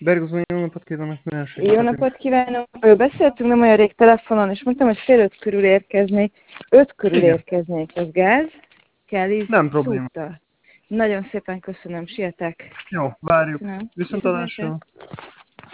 Bergozó, jó napot kívánok, milyen Jó segíthetünk? napot kívánok! Beszéltünk nem olyan rég telefonon, és mondtam, hogy fél 5 körül érkeznék. 5 körül Igen, érkeznék. Az gáz? Kelly's nem probléma. Súta. Nagyon szépen köszönöm, sietek. Jó, várjuk. Köszönöm. Viszontlátásra. Viszontlátásra.